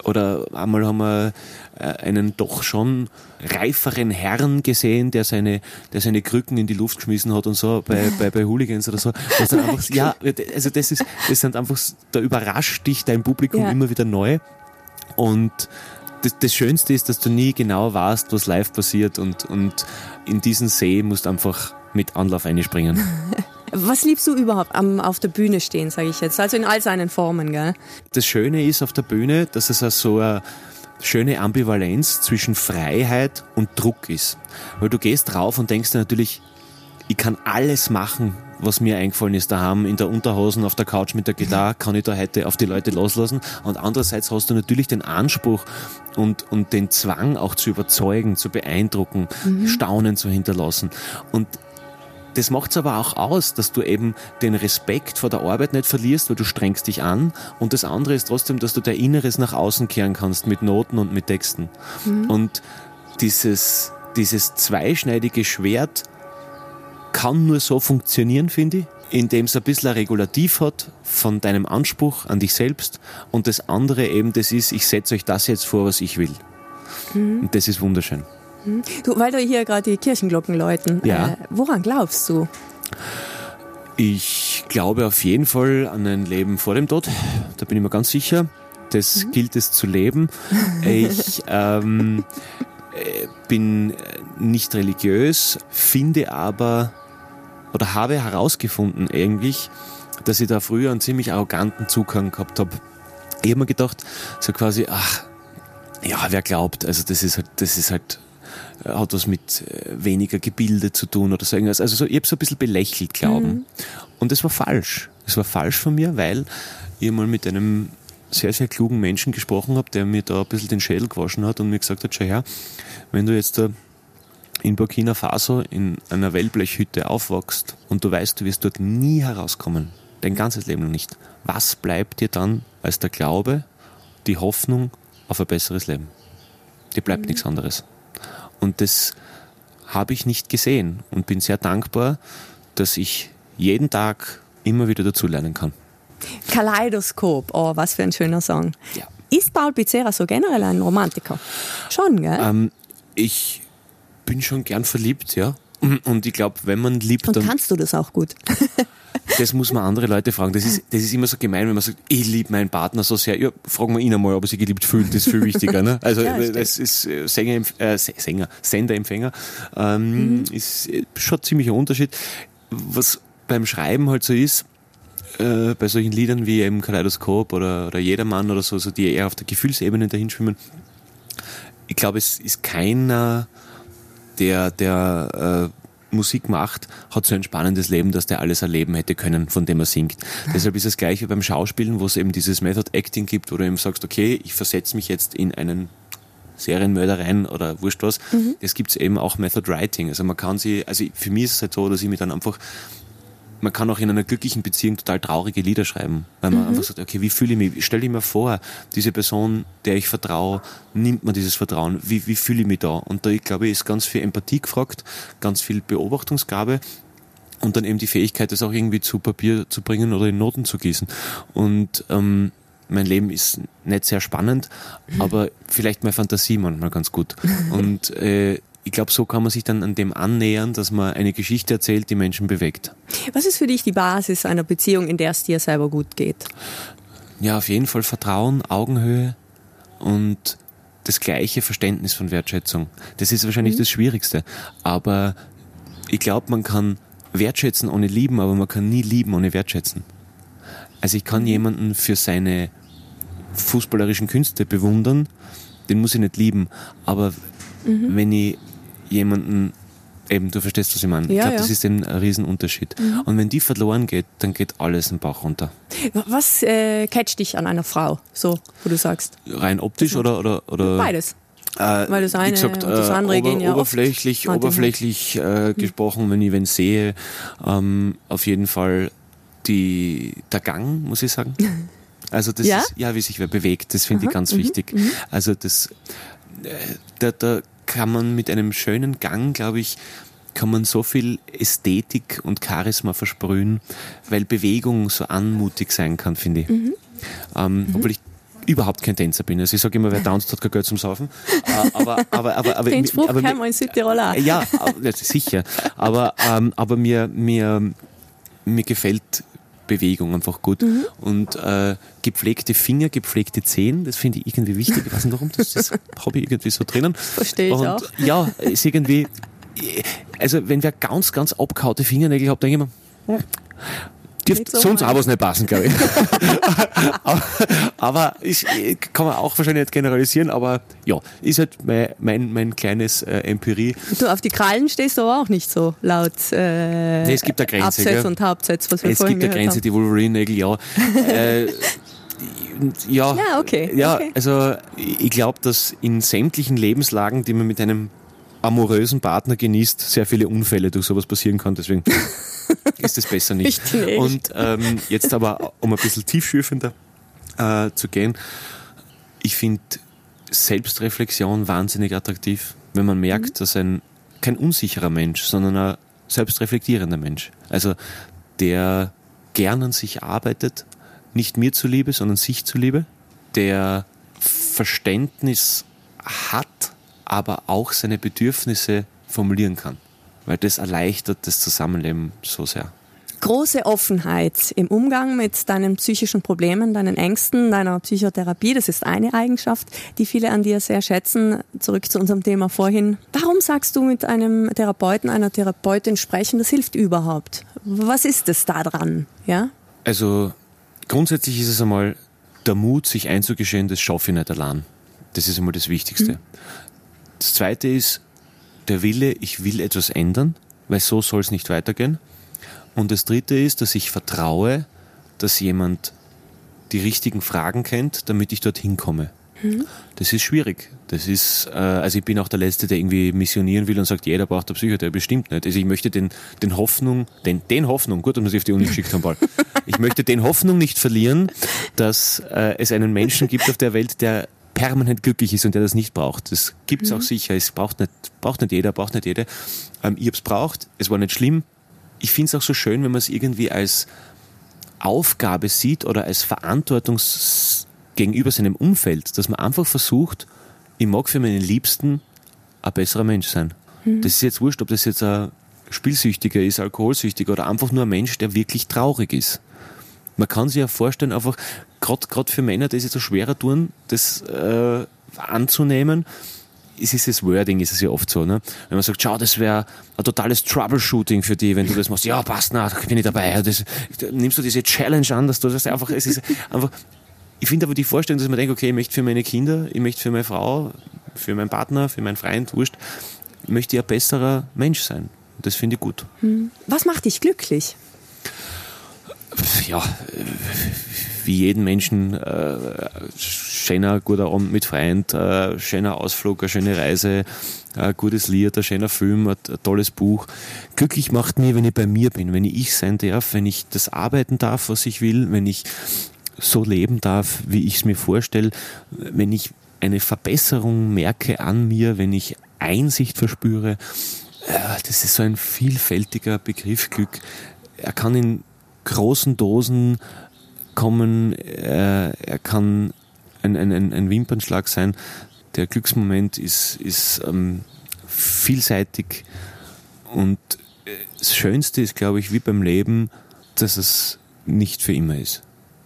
oder einmal haben wir einen doch schon reiferen Herrn gesehen, der seine, der seine Krücken in die Luft geschmissen hat und so bei, bei, bei Hooligans oder so. Das dann einfach, ja, also das ist, das sind einfach, da überrascht dich dein Publikum ja. immer wieder neu. Und das, das Schönste ist, dass du nie genau weißt, was live passiert und, und in diesen See musst du einfach mit Anlauf einspringen. Was liebst du überhaupt am auf der Bühne stehen, sage ich jetzt? Also in all seinen Formen, gell? Das Schöne ist auf der Bühne, dass es auch so eine schöne Ambivalenz zwischen Freiheit und Druck ist. Weil du gehst drauf und denkst dir natürlich, ich kann alles machen, was mir eingefallen ist daheim, in der Unterhosen, auf der Couch mit der Gitarre, kann ich da heute auf die Leute loslassen. Und andererseits hast du natürlich den Anspruch und, und den Zwang auch zu überzeugen, zu beeindrucken, mhm. Staunen zu hinterlassen. Und das macht es aber auch aus, dass du eben den Respekt vor der Arbeit nicht verlierst, weil du strengst dich an. Und das andere ist trotzdem, dass du dein Inneres nach außen kehren kannst mit Noten und mit Texten. Mhm. Und dieses, dieses zweischneidige Schwert kann nur so funktionieren, finde ich, indem es ein bisschen ein Regulativ hat von deinem Anspruch an dich selbst. Und das andere eben, das ist, ich setze euch das jetzt vor, was ich will. Mhm. Und das ist wunderschön. Du, weil da hier gerade die Kirchenglocken läuten, ja. äh, woran glaubst du? Ich glaube auf jeden Fall an ein Leben vor dem Tod, da bin ich mir ganz sicher. Das mhm. gilt es zu leben. Ich ähm, bin nicht religiös, finde aber oder habe herausgefunden eigentlich, dass ich da früher einen ziemlich arroganten Zugang gehabt habe. Ich habe mir gedacht, so quasi, ach, ja, wer glaubt, also das ist halt, das ist halt hat was mit weniger Gebilde zu tun oder so irgendwas. Also so, ich habe so ein bisschen belächelt Glauben. Mhm. Und das war falsch. Das war falsch von mir, weil ich mal mit einem sehr, sehr klugen Menschen gesprochen habe, der mir da ein bisschen den Schädel gewaschen hat und mir gesagt hat, schau her, wenn du jetzt da in Burkina Faso in einer Wellblechhütte aufwachst und du weißt, du wirst dort nie herauskommen, dein ganzes Leben lang nicht, was bleibt dir dann als der Glaube, die Hoffnung auf ein besseres Leben? Dir bleibt mhm. nichts anderes. Und das habe ich nicht gesehen und bin sehr dankbar, dass ich jeden Tag immer wieder dazulernen kann. Kaleidoskop, oh, was für ein schöner Song. Ja. Ist Paul Pizzera so generell ein Romantiker? Schon, gell? Ähm, ich bin schon gern verliebt, ja. Und ich glaube, wenn man liebt, und dann... kannst du das auch gut? Das muss man andere Leute fragen. Das ist, das ist immer so gemein, wenn man sagt, ich liebe meinen Partner so sehr. Ja, fragen wir ihn einmal, ob er sich geliebt fühlt. Das ist viel wichtiger. Ne? Also ja, das ist Sänger, äh, Sänger, Sender-Empfänger. Ähm, mhm. Ist schon ziemlich ein Unterschied. Was beim Schreiben halt so ist, äh, bei solchen Liedern wie eben Kaleidoskop oder, oder Jedermann oder so, so, die eher auf der Gefühlsebene dahinschwimmen. Ich glaube, es ist keiner, der, der äh, Musik macht, hat so ein spannendes Leben, dass der alles erleben hätte können, von dem er singt. Deshalb ist es gleich wie beim Schauspielen, wo es eben dieses Method Acting gibt, wo du eben sagst, okay, ich versetze mich jetzt in einen Serienmörder rein oder wurscht was. Mhm. Das gibt es eben auch Method Writing. Also man kann sie, also für mich ist es halt so, dass ich mir dann einfach, man kann auch in einer glücklichen Beziehung total traurige Lieder schreiben, weil man mhm. einfach sagt, okay, wie fühle ich mich? Stell dir mal vor, diese Person, der ich vertraue, nimmt mir dieses Vertrauen. Wie, wie fühle ich mich da? Und da, ich glaube, ist ganz viel Empathie gefragt, ganz viel Beobachtungsgabe und dann eben die Fähigkeit, das auch irgendwie zu Papier zu bringen oder in Noten zu gießen. Und ähm, mein Leben ist nicht sehr spannend, mhm. aber vielleicht meine Fantasie manchmal ganz gut. Und äh, ich glaube, so kann man sich dann an dem annähern, dass man eine Geschichte erzählt, die Menschen bewegt. Was ist für dich die Basis einer Beziehung, in der es dir selber gut geht? Ja, auf jeden Fall Vertrauen, Augenhöhe und das gleiche Verständnis von Wertschätzung. Das ist wahrscheinlich mhm. das Schwierigste. Aber ich glaube, man kann wertschätzen ohne lieben, aber man kann nie lieben ohne wertschätzen. Also ich kann mhm. jemanden für seine fußballerischen Künste bewundern, den muss ich nicht lieben, aber mhm. wenn ich jemanden, eben, du verstehst, was ich meine. Ja, ich glaube, ja. das ist ein Riesenunterschied. Mhm. Und wenn die verloren geht, dann geht alles den Bach runter. Was äh, catcht dich an einer Frau, so, wo du sagst? Rein optisch oder, oder, oder? Beides. Äh, Weil das eine gesagt, und das andere äh, gehen ja oberflächlich, oft oberflächlich äh, mhm. gesprochen, wenn ich wen sehe, ähm, auf jeden Fall die, der Gang, muss ich sagen. Also das ja? ist, ja, wie sich wer bewegt, das finde ich ganz mhm. wichtig. Mhm. Also das, äh, da, da kann man mit einem schönen Gang, glaube ich, kann man so viel Ästhetik und Charisma versprühen, weil Bewegung so anmutig sein kann, finde ich. Mhm. Ähm, mhm. Obwohl ich überhaupt kein Tänzer bin. Also ich sage immer, wer tanzt, hat kein Geld zum Saufen. Aber, aber, aber, aber, Den Spruch aber, kennen wir in Südtirol auch. Ja, sicher. Aber, ähm, aber mir, mir, mir gefällt Bewegung einfach gut. Mhm. Und äh, gepflegte Finger, gepflegte Zehen, das finde ich irgendwie wichtig. Ich weiß nicht warum, das, das habe ich irgendwie so drinnen. Verstehe ich und, auch. Ja, ist irgendwie, also wenn wer ganz, ganz abgehaute Fingernägel hat, denke ich mir, dürfte so sonst auch was nicht passen, glaube ich. aber aber ich, kann man auch wahrscheinlich nicht generalisieren, aber ja, ist halt mein, mein, mein kleines äh, Empirie. Du, auf die Krallen stehst du aber auch nicht so laut äh, nee, es gibt eine Grenze, Absätze gell? und Hauptsätze, was wir es vorhin gibt eine gehört Grenze, haben. die Wolverine-Nägel, ja. äh, ja, Ja, okay. Ja, okay. also ich glaube, dass in sämtlichen Lebenslagen, die man mit einem amorösen Partner genießt, sehr viele Unfälle durch sowas passieren kann, deswegen ist es besser nicht. nicht. Und ähm, jetzt aber, um ein bisschen tiefschürfender äh, zu gehen, ich finde Selbstreflexion wahnsinnig attraktiv, wenn man merkt, mhm. dass ein kein unsicherer Mensch, sondern ein selbstreflektierender Mensch, also der gern an sich arbeitet, nicht mir zuliebe, sondern sich zuliebe, der Verständnis hat, aber auch seine Bedürfnisse formulieren kann. Weil das erleichtert das Zusammenleben so sehr. Große Offenheit im Umgang mit deinen psychischen Problemen, deinen Ängsten, deiner Psychotherapie, das ist eine Eigenschaft, die viele an dir sehr schätzen. Zurück zu unserem Thema vorhin. Warum sagst du mit einem Therapeuten, einer Therapeutin sprechen, das hilft überhaupt? Was ist es da dran? Ja? Also grundsätzlich ist es einmal der Mut, sich einzugestehen, das schaffe ich nicht allein. Das ist einmal das Wichtigste. Mhm. Das Zweite ist der Wille, ich will etwas ändern, weil so soll es nicht weitergehen. Und das Dritte ist, dass ich vertraue, dass jemand die richtigen Fragen kennt, damit ich dorthin komme. Mhm. Das ist schwierig. Das ist, äh, also ich bin auch der Letzte, der irgendwie missionieren will und sagt, jeder braucht eine Psychotherapie. Bestimmt nicht. Also ich möchte den, den Hoffnung, den, den Hoffnung, gut, dass man sich auf die Uni geschickt haben, Paul. Ich möchte den Hoffnung nicht verlieren, dass äh, es einen Menschen gibt auf der Welt, der permanent glücklich ist und der das nicht braucht. Das gibt es mhm. auch sicher. Es braucht nicht, braucht nicht jeder, braucht nicht jede. Ähm, ich habe es braucht, es war nicht schlimm. Ich finde es auch so schön, wenn man es irgendwie als Aufgabe sieht oder als Verantwortung gegenüber seinem Umfeld, dass man einfach versucht, ich mag für meine Liebsten ein besserer Mensch sein. Mhm. Das ist jetzt wurscht, ob das jetzt ein Spielsüchtiger ist, Alkoholsüchtiger oder einfach nur ein Mensch, der wirklich traurig ist. Man kann sich ja vorstellen, einfach gerade für Männer, die es jetzt so schwerer tun, das äh, anzunehmen. Es ist das Wording, ist es ja oft so, ne? Wenn man sagt, schau, das wäre ein totales Troubleshooting für dich, wenn du das machst. Ja, passt, na, bin ich dabei. Das, nimmst du diese Challenge an, dass du das einfach, es ist einfach, ich finde aber die Vorstellung, dass man denkt, okay, ich möchte für meine Kinder, ich möchte für meine Frau, für meinen Partner, für meinen Freund, wurscht, möchte ich ein besserer Mensch sein. Das finde ich gut. Was macht dich glücklich? Ja, wie jeden Menschen, äh, schöner, guter Abend mit Freund, äh, schöner Ausflug, eine schöne Reise, ein gutes Lied, ein schöner Film, ein, ein tolles Buch. Glücklich macht mir, wenn ich bei mir bin, wenn ich ich sein darf, wenn ich das arbeiten darf, was ich will, wenn ich so leben darf, wie ich es mir vorstelle, wenn ich eine Verbesserung merke an mir, wenn ich Einsicht verspüre. Äh, das ist so ein vielfältiger Begriff, Glück. Er kann in großen Dosen kommen, äh, er kann ein, ein, ein Wimpernschlag sein. Der Glücksmoment ist, ist ähm, vielseitig und das Schönste ist, glaube ich, wie beim Leben, dass es nicht für immer ist.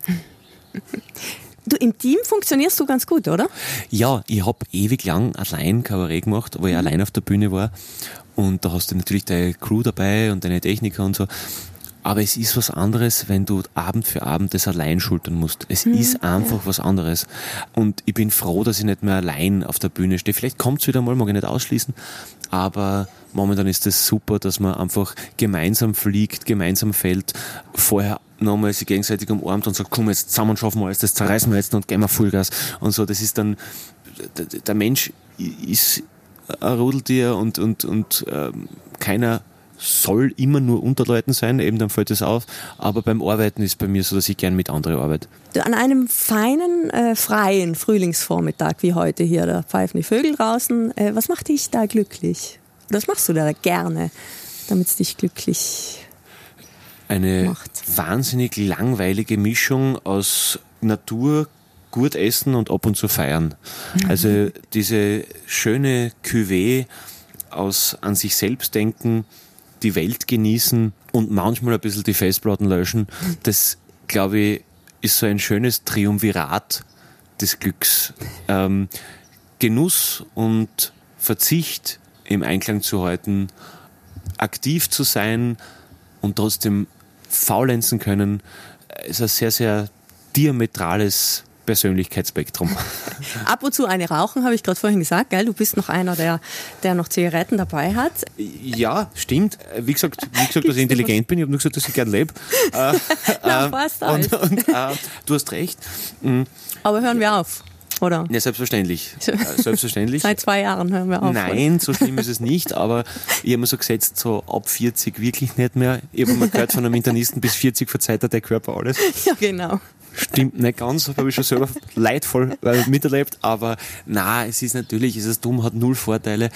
Du, im Team funktionierst du ganz gut, oder? Ja, ich habe ewig lang allein Kabarett gemacht, wo ich allein auf der Bühne war und da hast du natürlich deine Crew dabei und deine Techniker und so. Aber es ist was anderes, wenn du Abend für Abend das allein schultern musst. Es mhm, ist einfach ja. was anderes. Und ich bin froh, dass ich nicht mehr allein auf der Bühne stehe. Vielleicht kommt es wieder mal, mag ich nicht ausschließen. Aber momentan ist es das super, dass man einfach gemeinsam fliegt, gemeinsam fällt, vorher nochmal sich gegenseitig umarmt und sagt, komm, jetzt zusammen schaffen wir alles, das zerreißen wir jetzt und gehen wir Vollgas. Und so, das ist dann, der Mensch ist ein Rudeltier und, und, und ähm, keiner soll immer nur unter Leuten sein, eben dann fällt es auf, aber beim Arbeiten ist bei mir so, dass ich gern mit anderen arbeite. An einem feinen, äh, freien Frühlingsvormittag wie heute hier, da pfeifen die Vögel draußen, äh, was macht dich da glücklich? Was machst du da gerne, damit es dich glücklich Eine macht? Wahnsinnig langweilige Mischung aus Natur, gut essen und ab und zu feiern. Also diese schöne Cuvée aus an sich selbst denken, die Welt genießen und manchmal ein bisschen die Festplatten löschen, das, glaube ich, ist so ein schönes Triumvirat des Glücks. Ähm, Genuss und Verzicht im Einklang zu halten, aktiv zu sein und trotzdem faulenzen können, ist ein sehr, sehr diametrales Persönlichkeitsspektrum. Ab und zu eine rauchen, habe ich gerade vorhin gesagt, gell? Du bist noch einer, der, der noch Zigaretten dabei hat. Ja, stimmt. Wie gesagt, wie gesagt, dass ich intelligent bin. Ich habe nur gesagt, dass ich gern lebe. Äh, Na, äh, fast und, alles. und, äh, du hast recht. Aber hören wir auf, oder? Ja, selbstverständlich. Äh, selbstverständlich. Seit zwei Jahren hören wir auf. Nein, so schlimm ist es nicht, aber ich habe mir so gesetzt, so ab vierzig wirklich nicht mehr. Ich habe mal gehört von einem Internisten, bis vierzig verzeiht der Körper alles. Ja, genau. Stimmt nicht ganz, habe ich schon selber leidvoll äh, miterlebt, aber na, es ist natürlich, es ist dumm, hat null Vorteile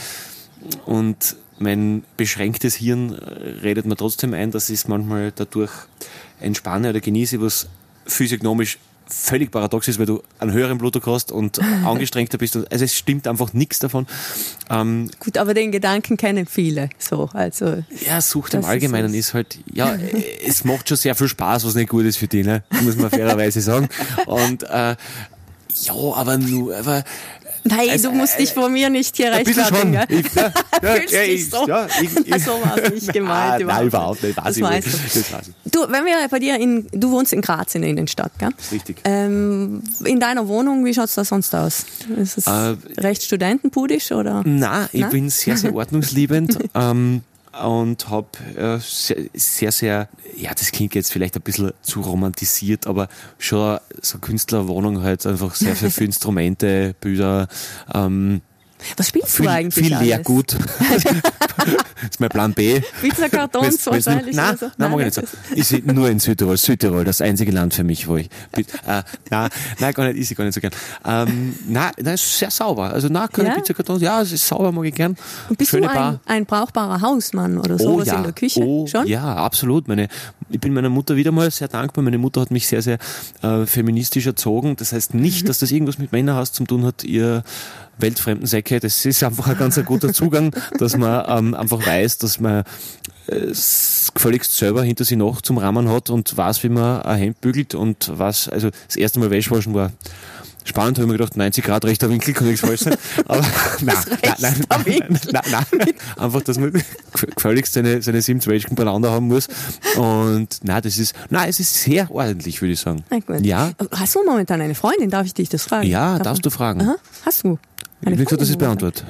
und mein beschränktes Hirn redet mir trotzdem ein, dass ich es manchmal dadurch entspanne oder genieße, was physiognomisch völlig paradox ist, weil du einen höheren Blutdruck hast und angestrengter bist. Also es stimmt einfach nichts davon. Ähm, Gut, aber den Gedanken kennen viele. So, also ja, Sucht im das Allgemeinen ist ist, halt, ja, es macht schon sehr viel Spaß, was nicht gut ist für dich, ne? Muss man fairerweise sagen. Und äh, ja, aber nur, aber Nein, also, du musst dich vor mir nicht hier ein bisschen rechtfertigen. schon. Gell? Ich, ja, ja, Fühlst ja, dich ich, so? ja, ich, ich, Ach, so war es nicht gemeint. Ah, nein, überhaupt nicht. Weiß Das ich weißt wohl. du. Das weiß ich. Du, wenn wir bei dir in, du wohnst in Graz in der Innenstadt, gell? Richtig. Ähm, in deiner Wohnung, wie schaut's da sonst aus? Ist es Äh, recht studentenpudisch oder? Nein, ich Nein? bin sehr, sehr ordnungsliebend. ähm, und habe äh, sehr, sehr, sehr, ja, das klingt jetzt vielleicht ein bisschen zu romantisiert, aber schon so Künstlerwohnung halt einfach sehr, sehr viele Instrumente, Bilder, ähm, Was spielst viel, du eigentlich viel alles? Leergut. Das ist mein Plan B. Pizzakartons Wenn's- wenn's- wahrscheinlich. Nein, oder so. nein, mag ich nicht sagen. Ich sehe nur in Südtirol. Südtirol, das einzige Land für mich, wo ich. Äh, nein, nein, gar nicht, ist ich gar nicht so gern. Ähm, nein, nein, ist sehr sauber. Also, nein, keine Ja? Pizzakartons. Ja, es ist sauber, mag ich gern. Und bist Schöne du ein, Bar. ein brauchbarer Hausmann oder Oh sowas ja, in der Küche? oh, Schon? ja, absolut. Meine, ich bin meiner Mutter wieder mal sehr dankbar. Meine Mutter hat mich sehr, sehr äh, feministisch erzogen. Das heißt nicht, dass das irgendwas mit Männerhass zu tun hat. Ihr weltfremden Säcke, das ist einfach ein ganz ein guter Zugang, dass man ähm, einfach weiß, dass man äh, s- gefälligst selber hinter sich noch zum Rahmen hat und weiß, wie man ein Hemd bügelt und was, also das erste Mal Wäschwaschen war spannend, habe ich mir gedacht, neunzig Grad rechter Winkel, kann nichts falsch sein. Aber nein, nein, nein, nein, nein, nein, einfach, dass man gefälligst seine, seine sieben Zwetschgen beieinander haben muss. Und nein, das ist, nein, es ist sehr ordentlich, würde ich sagen. Na gut. Ja, Hast du momentan eine Freundin? Darf ich dich das fragen? ja, Darf darfst man- du fragen. Aha. Hast du? Eine Wie gesagt, das ist Freundin beantwortet.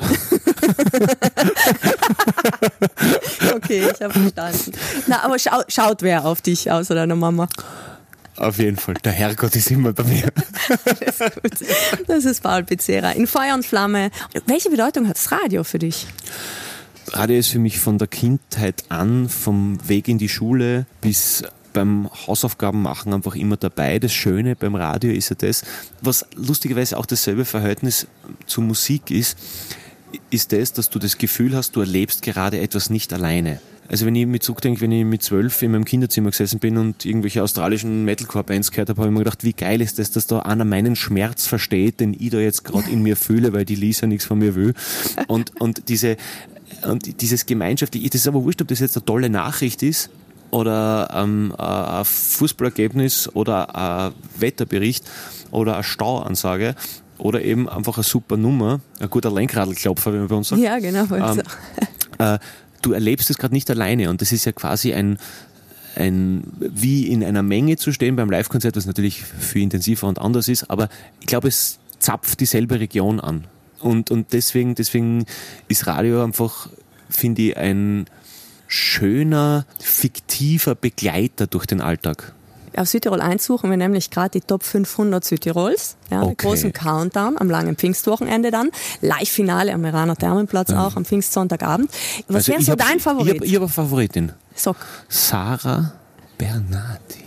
Okay, ich habe verstanden. Na, aber schau, schaut wer auf dich außer deiner Mama? Auf jeden Fall. Der Herrgott ist immer bei mir. Das ist gut. Das ist Paul Pizzera. In Feuer und Flamme. Welche Bedeutung hat das Radio für dich? Radio ist für mich von der Kindheit an, vom Weg in die Schule bis beim Hausaufgaben machen einfach immer dabei. Das Schöne beim Radio ist ja das, was lustigerweise auch dasselbe Verhältnis zu Musik ist, ist das, dass du das Gefühl hast, du erlebst gerade etwas nicht alleine. Also wenn ich mir zurückdenke, wenn ich mit zwölf in meinem Kinderzimmer gesessen bin und irgendwelche australischen Metalcore-Bands gehört habe, habe ich mir gedacht, wie geil ist das, dass da einer meinen Schmerz versteht, den ich da jetzt gerade in mir fühle, weil die Lisa nichts von mir will. Und, und diese, und dieses Gemeinschaftliche, das ist aber wurscht, ob das jetzt eine tolle Nachricht ist, oder ähm, ein Fußballergebnis oder ein Wetterbericht oder eine Stauansage oder eben einfach eine super Nummer, ein guter Lenkradlklopfer, wie man bei uns sagt. Ja, genau. Ähm, äh, du erlebst es gerade nicht alleine und das ist ja quasi ein, ein wie in einer Menge zu stehen beim Live-Konzert, was natürlich viel intensiver und anders ist, aber ich glaube, es zapft dieselbe Region an. Und, und deswegen, deswegen ist Radio einfach, finde ich, ein schöner, fiktiver Begleiter durch den Alltag. Auf Südtirol eins suchen wir nämlich gerade die Top fünfhundert Südtirols. Ja, Okay. den großen Countdown am langen Pfingstwochenende dann. Live-Finale am Meraner Thermenplatz auch am Pfingstsonntagabend. Was Also wäre ich so hab- dein Favorit? Ich habe hab eine Favoritin. Sag. Sarah Bernardi.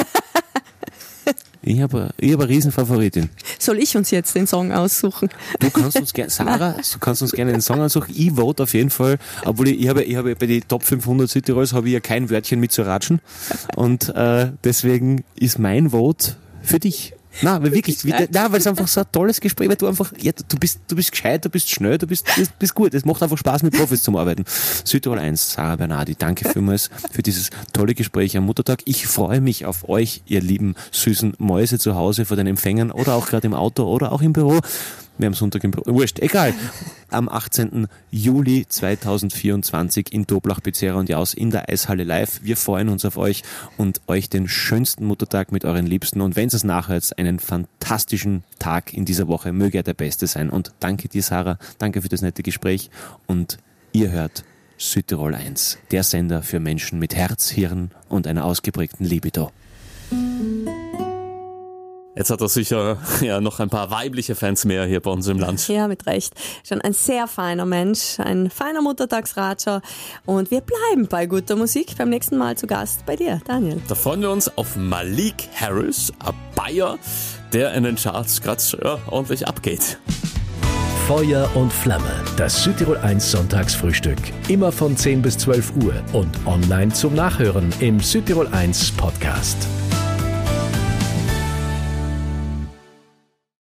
Ich habe ich hab eine Riesenfavoritin. Soll ich uns jetzt den Song aussuchen? Du kannst uns gerne, Sarah, du kannst uns gerne den Song ansuchen. Ich vote auf jeden Fall, obwohl ich, ich habe, ich habe bei den Top fünfhundert Südtirols habe ich ja kein Wörtchen mit zu ratschen. Und äh, deswegen ist mein Vote für dich. Nein, weil wirklich, wie, nein, weil es einfach so ein tolles Gespräch, weil du einfach, ja, du bist, du bist gescheit, du bist schnell, du bist, bist, bist gut. Es macht einfach Spaß, mit Profis zu arbeiten. Südtirol eins, Sarah Bernardi, danke vielmals für dieses tolle Gespräch am Muttertag. Ich freue mich auf euch, ihr lieben, süßen Mäuse zu Hause vor den Empfängern oder auch gerade im Auto oder auch im Büro. Wir haben Sonntag im Büro. Wurscht, egal. Am achtzehnten Juli zweitausendvierundzwanzig in Doblach, Bezera und Jaus in der Eishalle live. Wir freuen uns auf euch und euch den schönsten Muttertag mit euren Liebsten. Und wenn es nachhört, einen fantastischen Tag in dieser Woche. Möge er der Beste sein. Und danke dir, Sarah. Danke für das nette Gespräch. Und ihr hört Südtirol eins, der Sender für Menschen mit Herz, Hirn und einer ausgeprägten Libido. Jetzt hat er sicher ja noch ein paar weibliche Fans mehr hier bei uns im Land. Ja, mit Recht. Schon ein sehr feiner Mensch, ein feiner Muttertagsratscher. Und wir bleiben bei guter Musik. Beim nächsten Mal zu Gast bei dir, Daniel. Da freuen wir uns auf Malik Harris, ein Bayer, der in den Charts gerade ja, ordentlich abgeht. Feuer und Flamme, das Südtirol eins Sonntagsfrühstück. Immer von zehn bis zwölf Uhr und online zum Nachhören im Südtirol eins Podcast.